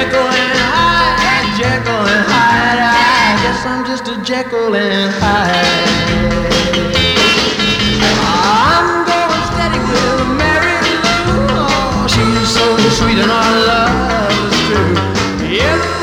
Jekyll and Hyde, Jekyll and Hyde. I guess I'm just a Jekyll and Hyde. I'm going steady with Mary Lou. Oh, she's so sweet and our love is true. Yes.